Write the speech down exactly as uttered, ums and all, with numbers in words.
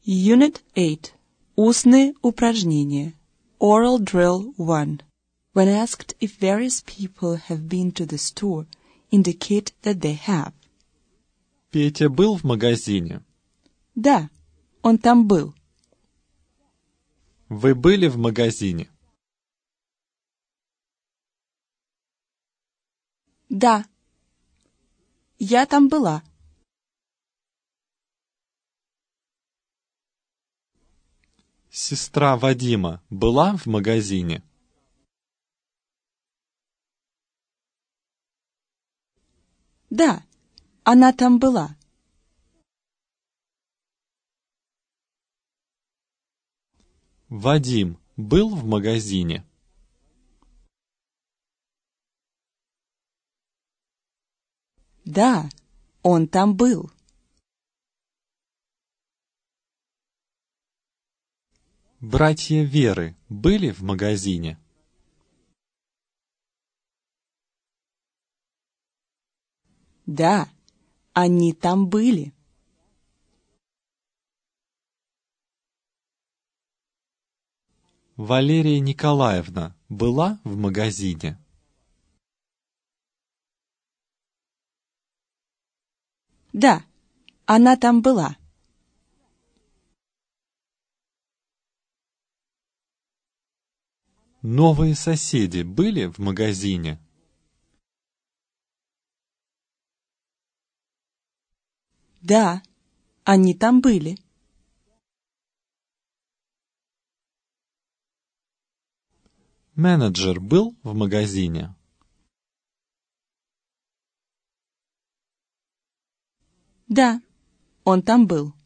Unit eight. Устные упражнения. Oral drill one. When asked if various people have been to the store, indicate that they have. Петя был в магазине. Да, он там был. Вы были в магазине. Да, я там была. Сестра Вадима была в магазине. Да, она там была. Вадим был в магазине. Да, он там был. Братья Веры были в магазине. Да, они там были. Валерия Николаевна была в магазине. Да, она там была. Новые соседи были в магазине. Да, они там были. Менеджер был в магазине. Да, он там был.